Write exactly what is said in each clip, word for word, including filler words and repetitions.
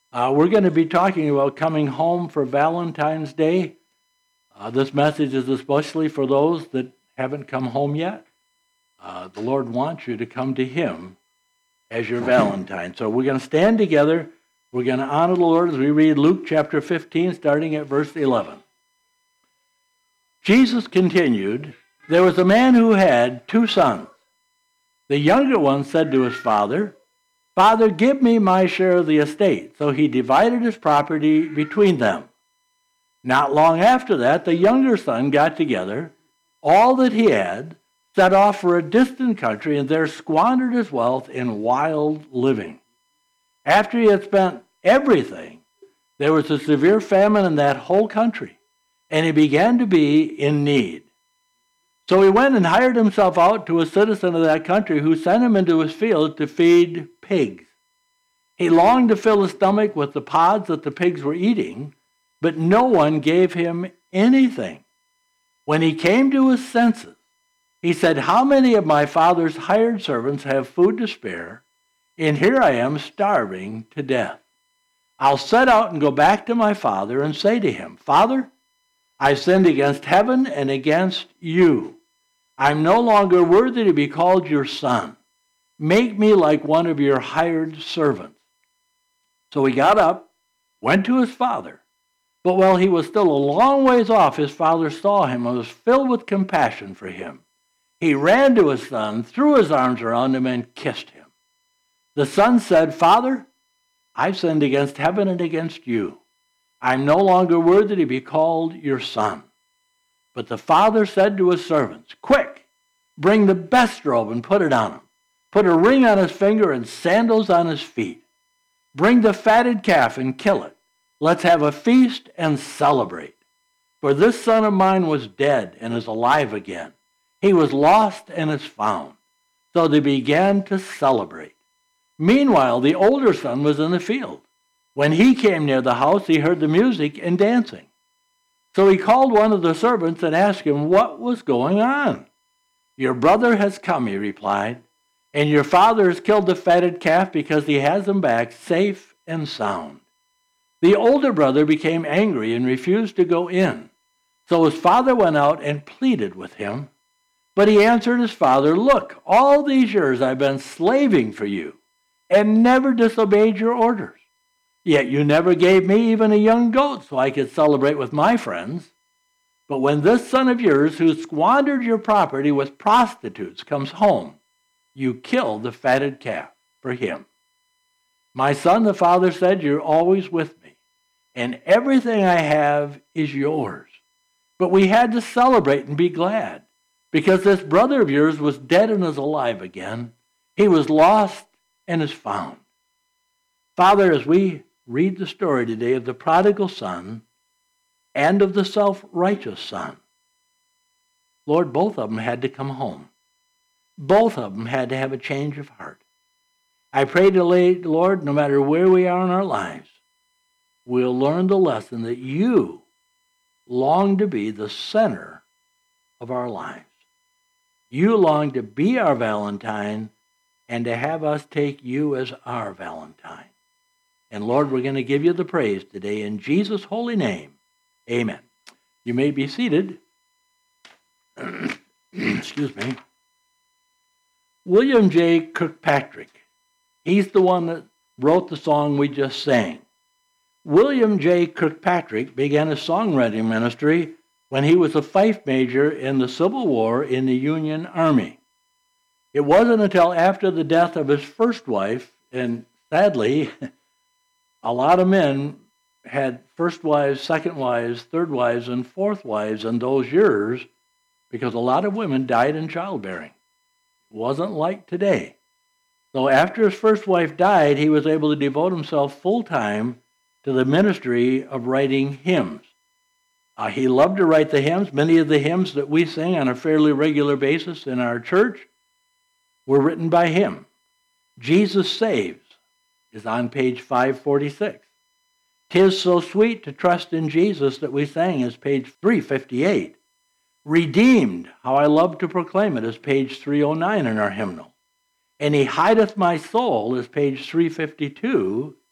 Uh, we're going to be talking about coming home for Valentine's Day. Uh, this message is especially for those that haven't come home yet. Uh, the Lord wants you to come to Him as your Valentine. So we're going to stand together. We're going to honor the Lord as we read Luke chapter fifteen, starting at verse eleven. Jesus continued, "There was a man who had two sons. The younger one said to his father, 'Father, give me my share of the estate.' So he divided his property between them. Not long after that, the younger son got together all that he had, set off for a distant country, and there squandered his wealth in wild living. After he had spent everything, there was a severe famine in that whole country, and he began to be in need. So he went and hired himself out to a citizen of that country who sent him into his field to feed pigs. He longed to fill his stomach with the pods that the pigs were eating, but no one gave him anything. When he came to his senses, he said, 'How many of my father's hired servants have food to spare, and here I am starving to death? I'll set out and go back to my father and say to him, Father, I sinned against heaven and against you. I'm no longer worthy to be called your son. Make me like one of your hired servants.' So he got up, went to his father. But while he was still a long ways off, his father saw him and was filled with compassion for him. He ran to his son, threw his arms around him, and kissed him. The son said, 'Father, I've sinned against heaven and against you. I'm no longer worthy to be called your son.' But the father said to his servants, 'Quick, bring the best robe and put it on him. Put a ring on his finger and sandals on his feet. Bring the fatted calf and kill it. Let's have a feast and celebrate. For this son of mine was dead and is alive again. He was lost and is found.' So they began to celebrate. Meanwhile, the older son was in the field. When he came near the house, he heard the music and dancing. So he called one of the servants and asked him what was going on. 'Your brother has come,' he replied, 'and your father has killed the fatted calf because he has him back safe and sound.' The older brother became angry and refused to go in. So his father went out and pleaded with him. But he answered his father, 'Look, all these years I've been slaving for you and never disobeyed your orders. Yet you never gave me even a young goat so I could celebrate with my friends. But when this son of yours, who squandered your property with prostitutes, comes home, you kill the fatted calf for him.' 'My son,' the father said, 'you're always with me, and everything I have is yours. But we had to celebrate and be glad, because this brother of yours was dead and is alive again. He was lost and is found.' Father, as we read the story today of the prodigal son and of the self-righteous son, Lord, both of them had to come home. Both of them had to have a change of heart. I pray today, Lord, no matter where we are in our lives, we'll learn the lesson that you long to be the center of our lives. You long to be our Valentine and to have us take you as our Valentine. And Lord, we're going to give you the praise today in Jesus' holy name. Amen. You may be seated. Excuse me. William J. Kirkpatrick. He's the one that wrote the song we just sang. William J. Kirkpatrick began his songwriting ministry when he was a fife major in the Civil War in the Union Army. It wasn't until after the death of his first wife, and sadly, a lot of men had first wives, second wives, third wives, and fourth wives in those years because a lot of women died in childbearing. It wasn't like today. So after his first wife died, he was able to devote himself full-time to the ministry of writing hymns. Uh, he loved to write the hymns. Many of the hymns that we sing on a fairly regular basis in our church were written by him. Jesus Saves is on page five forty-six. 'Tis So Sweet to Trust in Jesus that we sang is page three fifty-eight. Redeemed, How I Love to Proclaim It is page three oh nine in our hymnal. And He Hideth My Soul is page three fifty-two.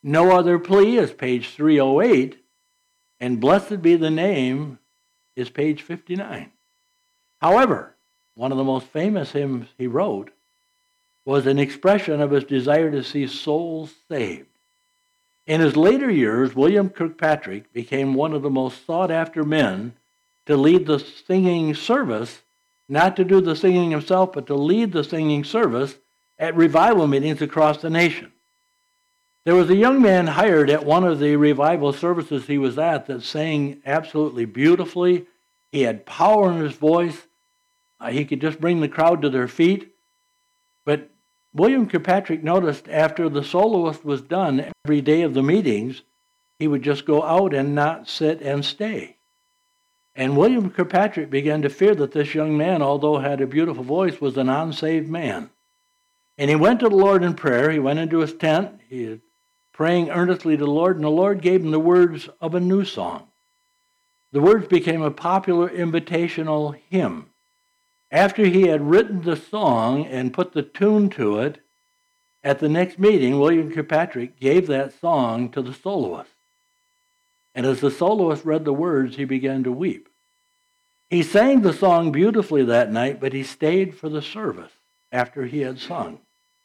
No Other Plea is page three oh eight, and Blessed Be the Name is page fifty-nine. However, one of the most famous hymns he wrote was an expression of his desire to see souls saved. In his later years, William Kirkpatrick became one of the most sought-after men to lead the singing service, not to do the singing himself, but to lead the singing service at revival meetings across the nation. There was a young man hired at one of the revival services he was at that sang absolutely beautifully. He had power in his voice. Uh, he could just bring the crowd to their feet. But William Kirkpatrick noticed after the soloist was done every day of the meetings, he would just go out and not sit and stay. And William Kirkpatrick began to fear that this young man, although had a beautiful voice, was an unsaved man. And he went to the Lord in prayer. He went into his tent. He was praying earnestly to the Lord, and the Lord gave him the words of a new song. The words became a popular invitational hymn. After he had written the song and put the tune to it, at the next meeting, William Kirkpatrick gave that song to the soloist. And as the soloist read the words, he began to weep. He sang the song beautifully that night, but he stayed for the service after he had sung.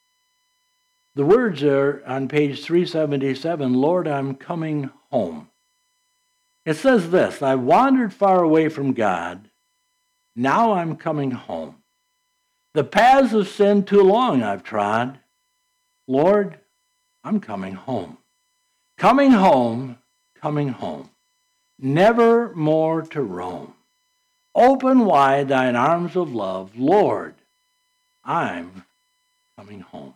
The words are on page three seventy-seven, Lord, I'm coming home. It says this, I wandered far away from God. Now I'm coming home. The paths of sin too long I've trod. Lord, I'm coming home. Coming home, coming home. Never more to roam. Open wide thine arms of love. Lord, I'm coming home.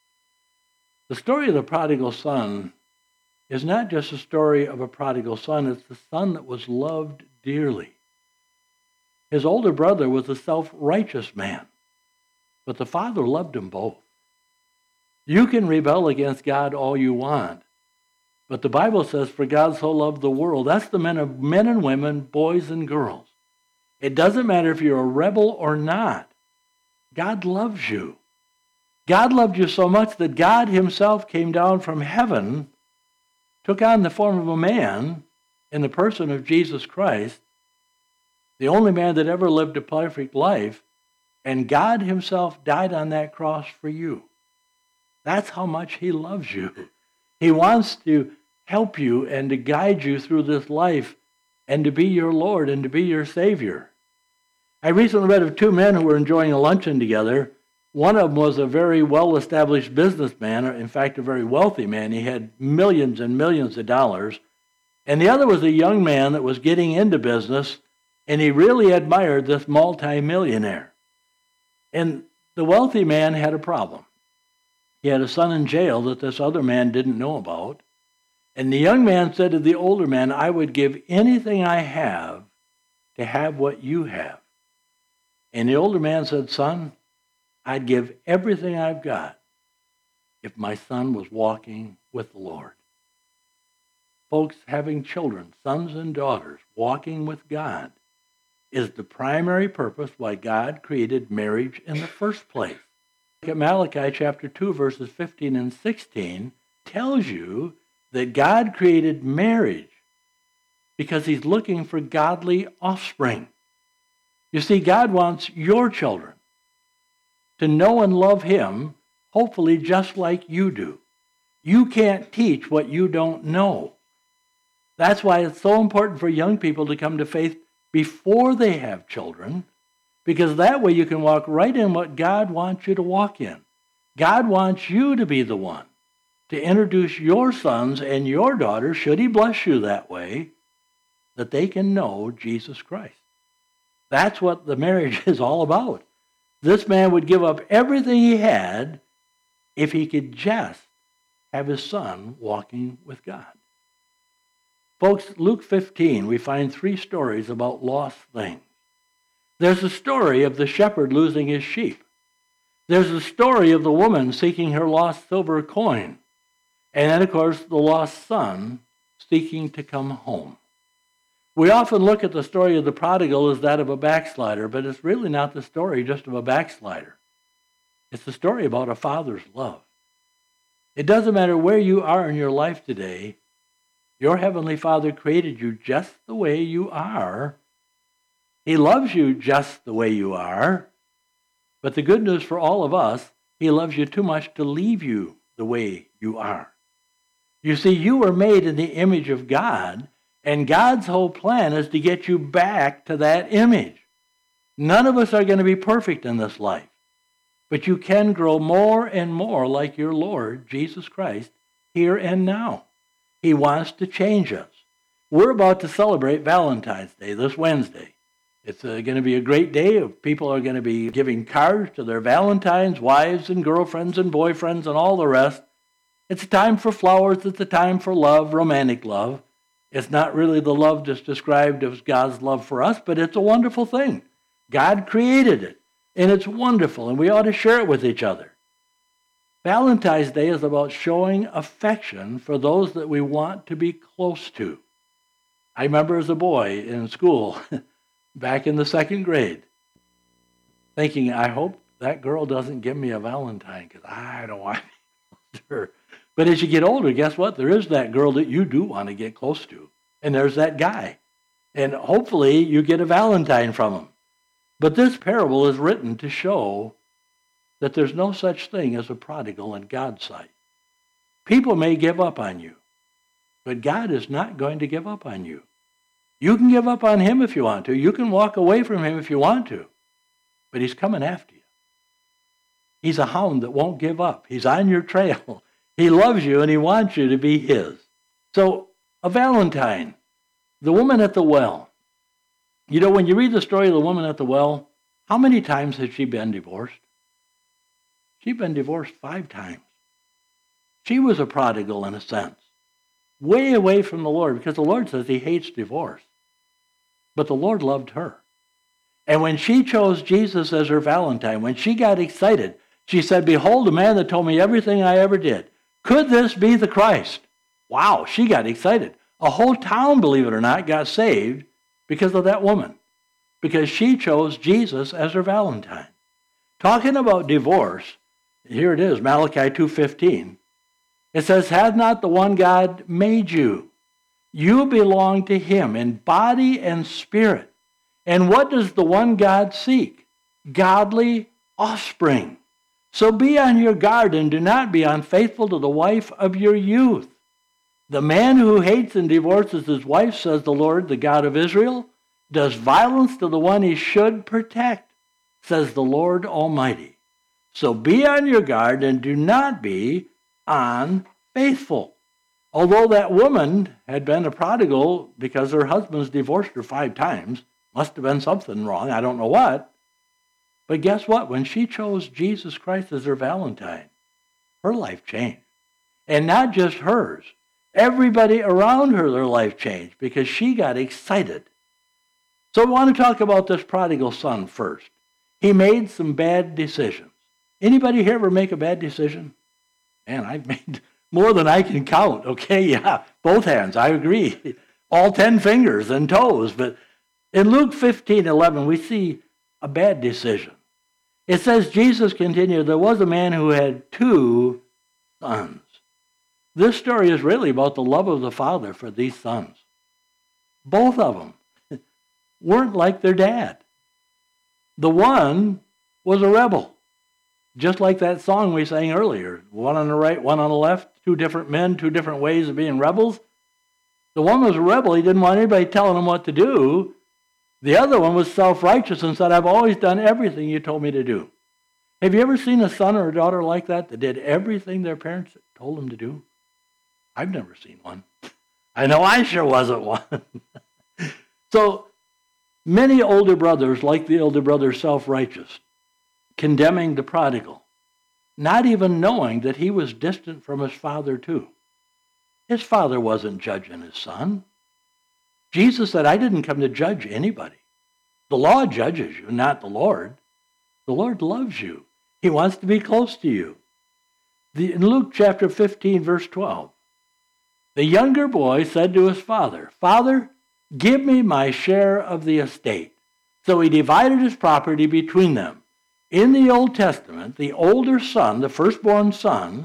The story of the prodigal son is not just a story of a prodigal son. It's the son that was loved dearly. His older brother was a self-righteous man, but the father loved them both. You can rebel against God all you want, but the Bible says, for God so loved the world. That's the men of men and women, boys and girls. It doesn't matter if you're a rebel or not. God loves you. God loved you so much that God himself came down from heaven, took on the form of a man in the person of Jesus Christ, the only man that ever lived a perfect life, and God himself died on that cross for you. That's how much he loves you. He wants to help you and to guide you through this life and to be your Lord and to be your Savior. I recently read of two men who were enjoying a luncheon together. One of them was a very well-established businessman, in fact, a very wealthy man. He had millions and millions of dollars. And the other was a young man that was getting into business, and he really admired this multimillionaire. And the wealthy man had a problem. He had a son in jail that this other man didn't know about. And the young man said to the older man, I would give anything I have to have what you have. And the older man said, son, I'd give everything I've got if my son was walking with the Lord. Folks, having children, sons and daughters, walking with God is the primary purpose why God created marriage in the first place. Look at Malachi chapter two, verses fifteen and sixteen, tells you that God created marriage because he's looking for godly offspring. You see, God wants your children to know and love him, hopefully just like you do. You can't teach what you don't know. That's why it's so important for young people to come to faith before they have children, because that way you can walk right in what God wants you to walk in. God wants you to be the one to introduce your sons and your daughters, should he bless you that way, that they can know Jesus Christ. That's what the marriage is all about. This man would give up everything he had if he could just have his son walking with God. Folks, Luke fifteen, we find three stories about lost things. There's a story of the shepherd losing his sheep. There's a story of the woman seeking her lost silver coin. And then, of course, the lost son seeking to come home. We often look at the story of the prodigal as that of a backslider, but it's really not the story just of a backslider. It's the story about a father's love. It doesn't matter where you are in your life today. Your Heavenly Father created you just the way you are. He loves you just the way you are. But the good news for all of us, He loves you too much to leave you the way you are. You see, you were made in the image of God, and God's whole plan is to get you back to that image. None of us are going to be perfect in this life, but you can grow more and more like your Lord, Jesus Christ, here and now. He wants to change us. We're about to celebrate Valentine's Day this Wednesday. It's uh, going to be a great day. People are going to be giving cards to their Valentines, wives and girlfriends and boyfriends and all the rest. It's a time for flowers. It's a time for love, romantic love. It's not really the love that's described as God's love for us, but it's a wonderful thing. God created it, and it's wonderful, and we ought to share it with each other. Valentine's Day is about showing affection for those that we want to be close to. I remember as a boy in school, back in the second grade, thinking, I hope that girl doesn't give me a Valentine because I don't want to be close to her. But as you get older, guess what? There is that girl that you do want to get close to. And there's that guy. And hopefully you get a Valentine from him. But this parable is written to show that there's no such thing as a prodigal in God's sight. People may give up on you, but God is not going to give up on you. You can give up on Him if you want to. You can walk away from Him if you want to. But He's coming after you. He's a hound that won't give up. He's on your trail. He loves you and He wants you to be His. So, a Valentine, the woman at the well. You know, when you read the story of the woman at the well, how many times has she been divorced? She's been divorced five times. She was a prodigal in a sense, way away from the Lord, because the Lord says He hates divorce. But the Lord loved her. And when she chose Jesus as her Valentine, when she got excited, she said, behold, a man that told me everything I ever did. Could this be the Christ? Wow, she got excited. A whole town, believe it or not, got saved because of that woman, because she chose Jesus as her Valentine. Talking about divorce, here it is, Malachi two fifteen. It says, hath not the one God made you? You belong to Him in body and spirit. And what does the one God seek? Godly offspring. So be on your guard and do not be unfaithful to the wife of your youth. The man who hates and divorces his wife, says the Lord, the God of Israel, does violence to the one he should protect, says the Lord Almighty. So be on your guard and do not be unfaithful. Although that woman had been a prodigal because her husband's divorced her five times, must have been something wrong, I don't know what. But guess what? When she chose Jesus Christ as her Valentine, her life changed. And not just hers. Everybody around her, their life changed because she got excited. So I want to talk about this prodigal son first. He made some bad decisions. Anybody here ever make a bad decision? Man, I've made more than I can count. Okay, yeah, both hands, I agree. All ten fingers and toes. But in Luke fifteen eleven, we see a bad decision. It says, Jesus continued, there was a man who had two sons. This story is really about the love of the father for these sons. Both of them weren't like their dad. The one was a rebel, just like that song we sang earlier. One on the right, one on the left, two different men, two different ways of being rebels. The one was a rebel. He didn't want anybody telling him what to do. The other one was self-righteous and said, I've always done everything you told me to do. Have you ever seen a son or a daughter like that that did everything their parents told them to do? I've never seen one. I know I sure wasn't one. So many older brothers, like the older brother self-righteous, condemning the prodigal, not even knowing that he was distant from his father too. His father wasn't judging his son. Jesus said, I didn't come to judge anybody. The law judges you, not the Lord. The Lord loves you. He wants to be close to you. The, in Luke chapter fifteen, verse twelve, the younger boy said to his father, Father, give me my share of the estate. So he divided his property between them. In the Old Testament, the older son, the firstborn son,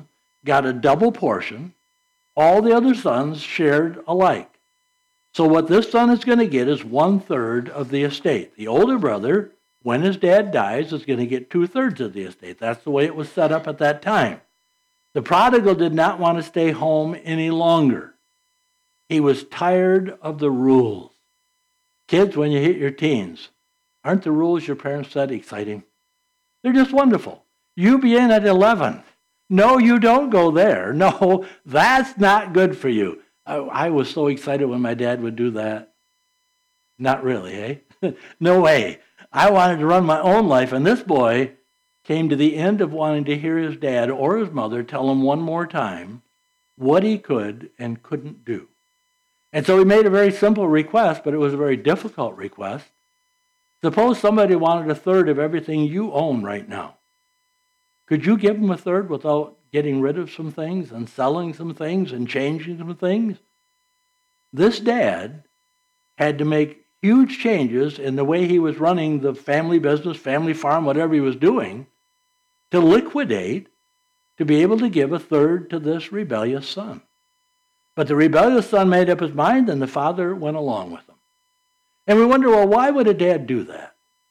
got a double portion. All the other sons shared alike. So what this son is going to get is one-third of the estate. The older brother, when his dad dies, is going to get two-thirds of the estate. That's the way it was set up at that time. The prodigal did not want to stay home any longer. He was tired of the rules. Kids, when you hit your teens, aren't the rules your parents set exciting? They're just wonderful. You begin at eleven. No, you don't go there. No, that's not good for you. I, I was so excited when my dad would do that. Not really, eh? No way. I wanted to run my own life, and this boy came to the end of wanting to hear his dad or his mother tell him one more time what he could and couldn't do. And so he made a very simple request, but it was a very difficult request. Suppose somebody wanted a third of everything you own right now. Could you give them a third without getting rid of some things and selling some things and changing some things? This dad had to make huge changes in the way he was running the family business, family farm, whatever he was doing, to liquidate, to be able to give a third to this rebellious son. But the rebellious son made up his mind, and the father went along with him. And we wonder, well, why would a dad do that?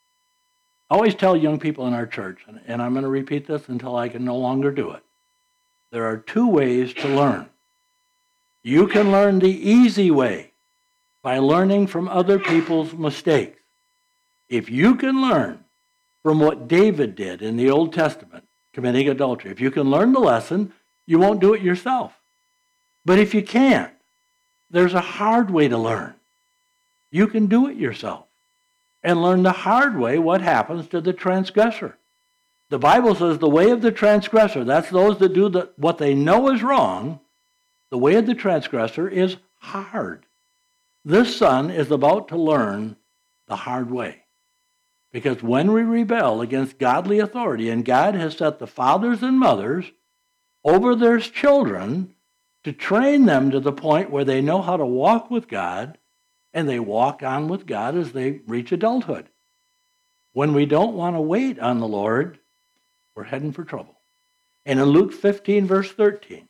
I always tell young people in our church, and I'm going to repeat this until I can no longer do it. There are two ways to learn. You can learn the easy way by learning from other people's mistakes. If you can learn from what David did in the Old Testament, committing adultery, if you can learn the lesson, you won't do it yourself. But if you can't, there's a hard way to learn. You can do it yourself and learn the hard way what happens to the transgressor. The Bible says the way of the transgressor, that's those that do the, what they know is wrong, the way of the transgressor is hard. This son is about to learn the hard way. Because when we rebel against godly authority, and God has set the fathers and mothers over their children to train them to the point where they know how to walk with God, and they walk on with God as they reach adulthood. When we don't want to wait on the Lord, we're heading for trouble. And in Luke fifteen, verse thirteen,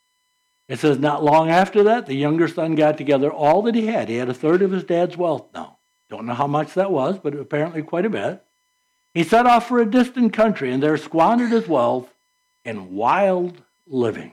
it says, not long after that, the younger son got together all that he had. He had a third of his dad's wealth now. Don't know how much that was, but apparently quite a bit. He set off for a distant country, and there squandered his wealth in wild living.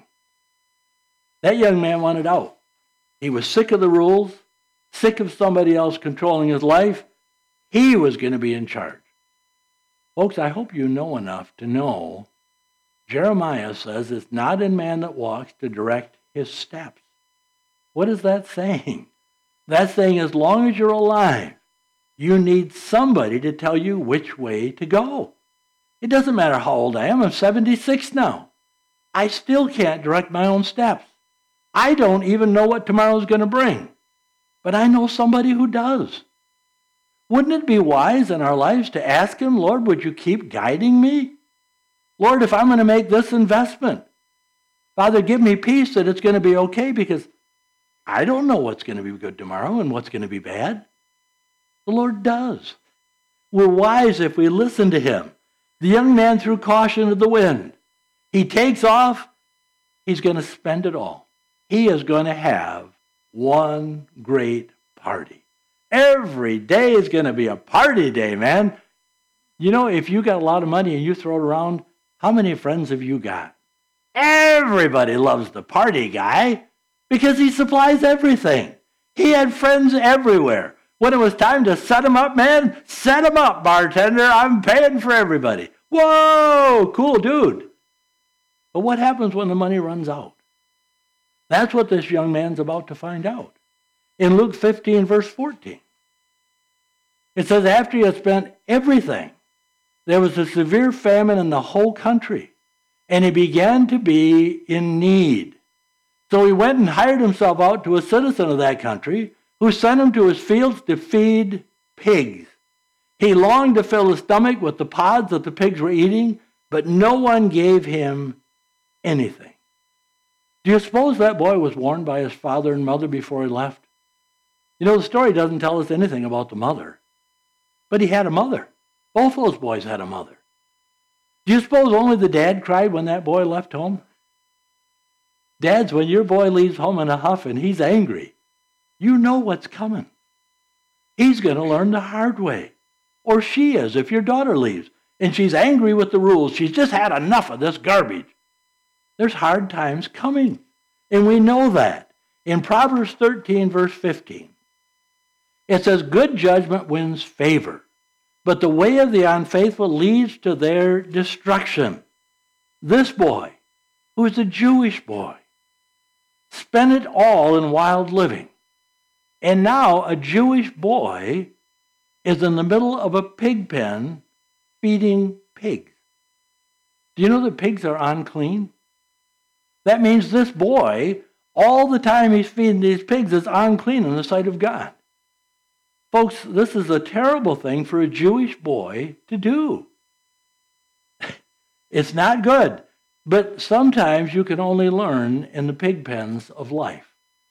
That young man wanted out. He was sick of the rules, sick of somebody else controlling his life. He was going to be in charge. Folks, I hope you know enough to know Jeremiah says it's not in man that walks to direct his steps. What is that saying? That's saying as long as you're alive, you need somebody to tell you which way to go. It doesn't matter how old I am. I'm seventy-six now. I still can't direct my own steps. I don't even know what tomorrow's going to bring. But I know somebody who does. Wouldn't it be wise in our lives to ask him, Lord, would you keep guiding me? Lord, if I'm going to make this investment, Father, give me peace that it's going to be okay, because I don't know what's going to be good tomorrow and what's going to be bad. The Lord does. We're wise if we listen to him. The young man threw caution to the wind. He takes off. He's going to spend it all. He is going to have one great party. Every day is going to be a party day, man. You know, if you got a lot of money and you throw it around, how many friends have you got? Everybody loves the party guy because he supplies everything. He had friends everywhere. When it was time to set him up, man, set him up, bartender. I'm paying for everybody. Whoa, cool dude. But what happens when the money runs out? That's what this young man's about to find out. In Luke fifteen, verse fourteen, it says, after he had spent everything, there was a severe famine in the whole country, and he began to be in need. So he went and hired himself out to a citizen of that country, who sent him to his fields to feed pigs. He longed to fill his stomach with the pods that the pigs were eating, but no one gave him anything. Do you suppose that boy was warned by his father and mother before he left? You know, the story doesn't tell us anything about the mother, but he had a mother. Both those boys had a mother. Do you suppose only the dad cried when that boy left home? Dads, when your boy leaves home in a huff and he's angry, you know what's coming. He's going to learn the hard way. Or she is, if your daughter leaves and she's angry with the rules. She's just had enough of this garbage. There's hard times coming. And we know that. In Proverbs thirteen, verse fifteen, it says, good judgment wins favor, but the way of the unfaithful leads to their destruction. This boy, who is a Jewish boy, spent it all in wild living. And now a Jewish boy is in the middle of a pig pen feeding pigs. Do you know that pigs are unclean? That means this boy, all the time he's feeding these pigs, is unclean in the sight of God. Folks, this is a terrible thing for a Jewish boy to do. It's not good, but sometimes you can only learn in the pig pens of life.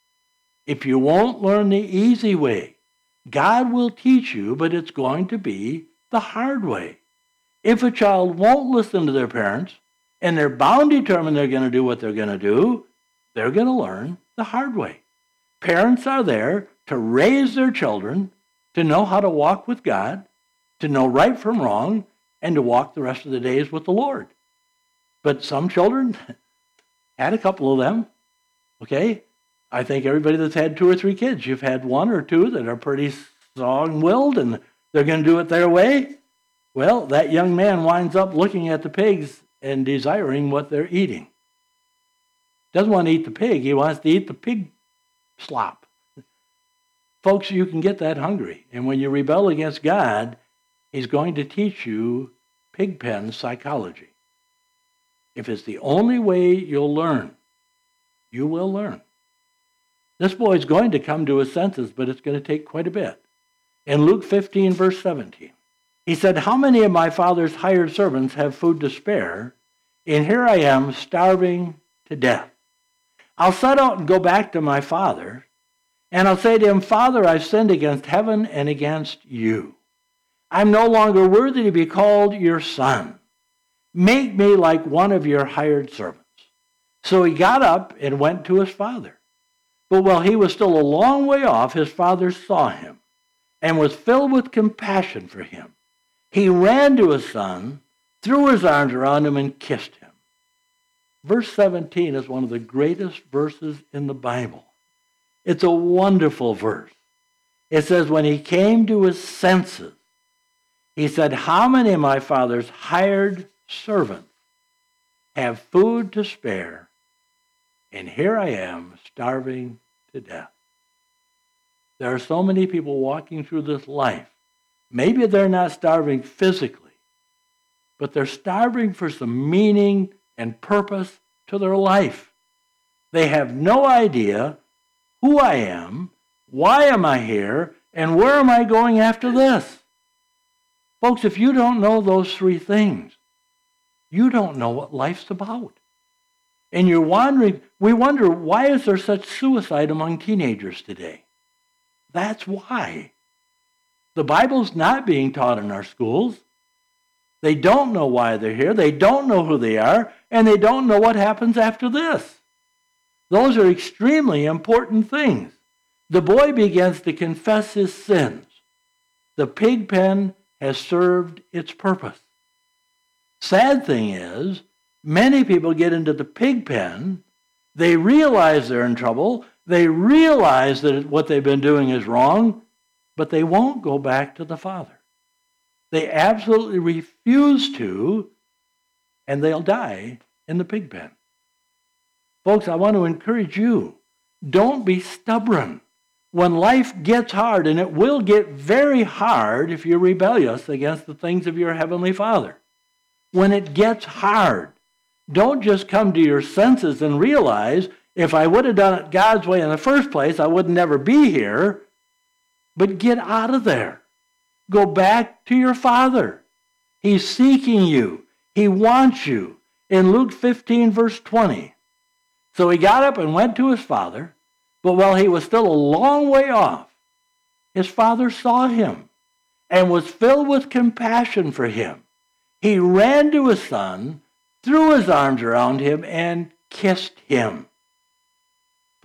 If you won't learn the easy way, God will teach you, but it's going to be the hard way. If a child won't listen to their parents, and they're bound determined they're going to do what they're going to do, they're going to learn the hard way. Parents are there to raise their children, to know how to walk with God, to know right from wrong, and to walk the rest of the days with the Lord. But some children had a couple of them, okay? I think everybody that's had two or three kids, you've had one or two that are pretty strong-willed and they're going to do it their way. Well, that young man winds up looking at the pigs and desiring what they're eating. Doesn't want to eat the pig, he wants to eat the pig slop. Folks, you can get that hungry. And when you rebel against God, he's going to teach you pig pen psychology. If it's the only way you'll learn, you will learn. This boy's going to come to his senses, but it's going to take quite a bit. In Luke fifteen, verse seventeen, he said, how many of my father's hired servants have food to spare? And here I am starving to death. I'll set out and go back to my father, and I'll say to him, Father, I've sinned against heaven and against you. I'm no longer worthy to be called your son. Make me like one of your hired servants. So he got up and went to his father. But while he was still a long way off, his father saw him and was filled with compassion for him. He ran to his son, threw his arms around him, and kissed him. Verse seventeen is one of the greatest verses in the Bible. It's a wonderful verse. It says, when he came to his senses, he said, how many of my father's hired servants have food to spare, and here I am starving to death? There are so many people walking through this life. Maybe they're not starving physically, but they're starving for some meaning and purpose to their life. They have no idea who I am, why am I here, and where am I going after this? Folks, if you don't know those three things, you don't know what life's about. And you're wondering, we wonder, why is there such suicide among teenagers today? That's why. The Bible's not being taught in our schools. They don't know why they're here. They don't know who they are. And they don't know what happens after this. Those are extremely important things. The boy begins to confess his sins. The pig pen has served its purpose. Sad thing is, many people get into the pig pen. They realize they're in trouble. They realize that what they've been doing is wrong, but they won't go back to the Father. They absolutely refuse to, and they'll die in the pig pen. Folks, I want to encourage you, don't be stubborn. When life gets hard, and it will get very hard if you're rebellious against the things of your Heavenly Father. When it gets hard, don't just come to your senses and realize, if I would have done it God's way in the first place, I would never be here. But get out of there. Go back to your Father. He's seeking you. He wants you. In Luke fifteen, verse twenty. So he got up and went to his father, but while he was still a long way off, his father saw him and was filled with compassion for him. He ran to his son, threw his arms around him, and kissed him.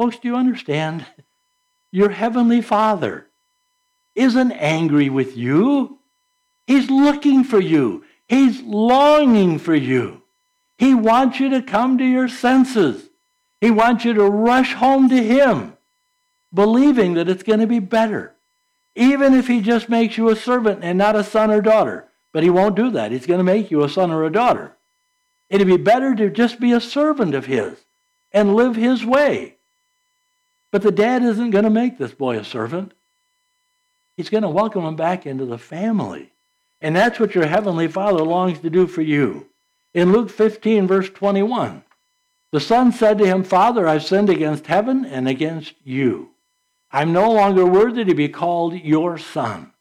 Folks, do you understand? Your heavenly Father isn't angry with you. He's looking for you. He's longing for you. He wants you to come to your senses. He wants you to rush home to him, believing that it's going to be better. Even if he just makes you a servant and not a son or daughter. But he won't do that. He's going to make you a son or a daughter. It'd be better to just be a servant of his and live his way. But the dad isn't going to make this boy a servant. He's going to welcome him back into the family. And that's what your heavenly Father longs to do for you. In Luke fifteen, verse twenty-one, the son said to him, Father, I've sinned against heaven and against you. I'm no longer worthy to be called your son.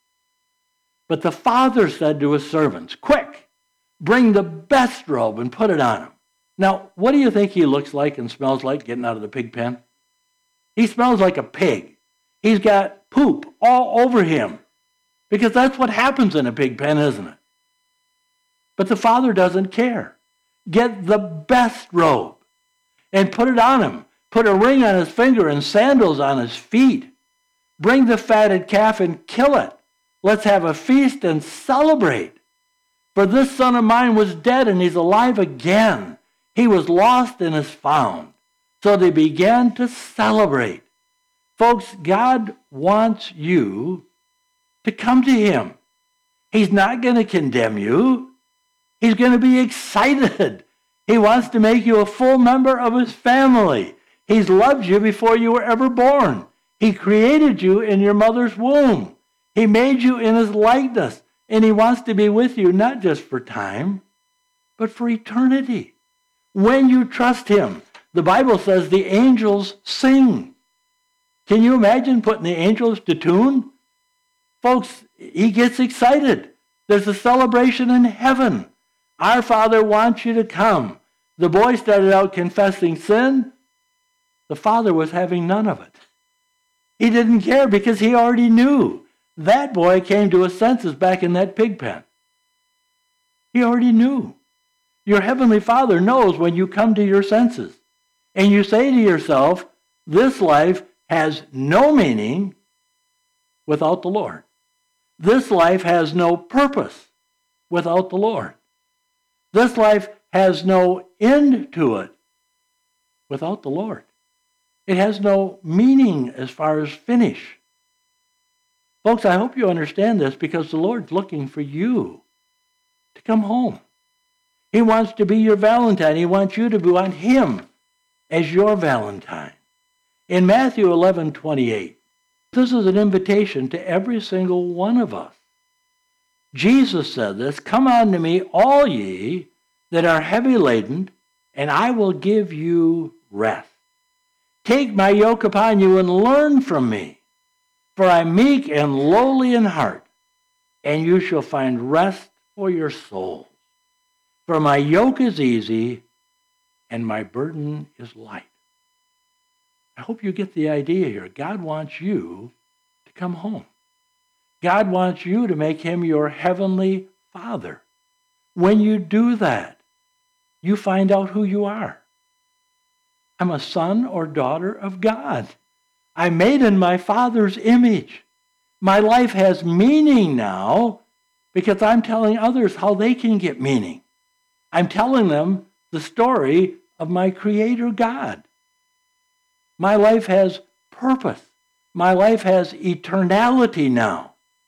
But the father said to his servants, quick, bring the best robe and put it on him. Now, what do you think he looks like and smells like getting out of the pig pen? He smells like a pig. He's got poop all over him. Because that's what happens in a pig pen, isn't it? But the father doesn't care. Get the best robe and put it on him. Put a ring on his finger and sandals on his feet. Bring the fatted calf and kill it. Let's have a feast and celebrate. For this son of mine was dead and he's alive again. He was lost and is found. So they began to celebrate. Folks, God wants you to come to him. He's not going to condemn you. He's going to be excited. He wants to make you a full member of his family. He's loved you before you were ever born. He created you in your mother's womb. He made you in his likeness. And he wants to be with you not just for time, but for eternity. When you trust him, the Bible says the angels sing. Can you imagine putting the angels to tune? Folks, he gets excited. There's a celebration in heaven. Our Father wants you to come. The boy started out confessing sin. The father was having none of it. He didn't care because he already knew. That boy came to his senses back in that pig pen. He already knew. Your heavenly Father knows when you come to your senses. And you say to yourself, this life has no meaning without the Lord. This life has no purpose without the Lord. This life has no end to it without the Lord. It has no meaning as far as finish. Folks, I hope you understand this because the Lord's looking for you to come home. He wants to be your Valentine. He wants you to want him as your Valentine. In Matthew eleven twenty-eight, this is an invitation to every single one of us. Jesus said this, come unto me, all ye that are heavy laden, and I will give you rest. Take my yoke upon you and learn from me, for I am meek and lowly in heart, and you shall find rest for your souls. For my yoke is easy, and my burden is light. I hope you get the idea here. God wants you to come home. God wants you to make him your heavenly Father. When you do that, you find out who you are. I'm a son or daughter of God. I'm made in my Father's image. My life has meaning now because I'm telling others how they can get meaning. I'm telling them the story of my Creator God. My life has purpose. My life has eternality now.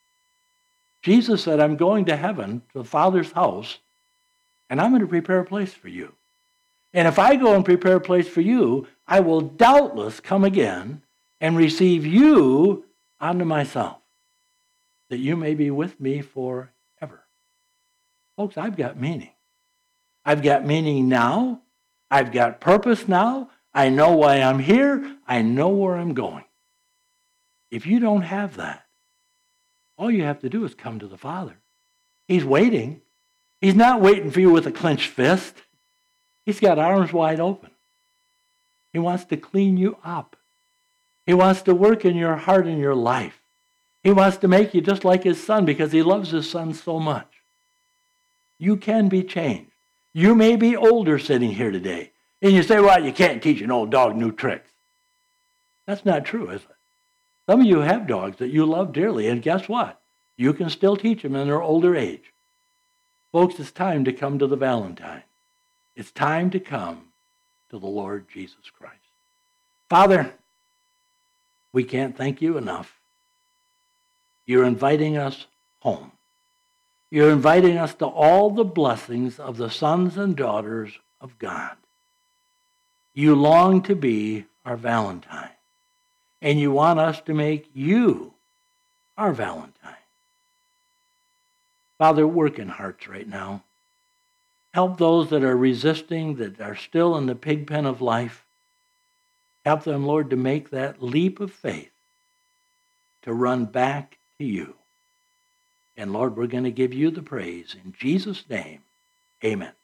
Jesus said, I'm going to heaven, to the Father's house, and I'm going to prepare a place for you. And if I go and prepare a place for you, I will doubtless come again and receive you unto myself, that you may be with me forever. Folks, I've got meaning. I've got meaning now. I've got purpose now. I know why I'm here. I know where I'm going. If you don't have that, all you have to do is come to the Father. He's waiting. He's not waiting for you with a clenched fist. He's got arms wide open. He wants to clean you up. He wants to work in your heart and your life. He wants to make you just like his son because he loves his son so much. You can be changed. You may be older sitting here today. And you say, well, you can't teach an old dog new tricks. That's not true, is it? Some of you have dogs that you love dearly, and guess what? You can still teach them in their older age. Folks, it's time to come to the Valentine. It's time to come to the Lord Jesus Christ. Father, we can't thank you enough. You're inviting us home. You're inviting us to all the blessings of the sons and daughters of God. You long to be our Valentine, and you want us to make you our Valentine. Father, work in hearts right now. Help those that are resisting, that are still in the pig pen of life. Help them, Lord, to make that leap of faith, to run back to you. And Lord, we're going to give you the praise. In Jesus' name, amen.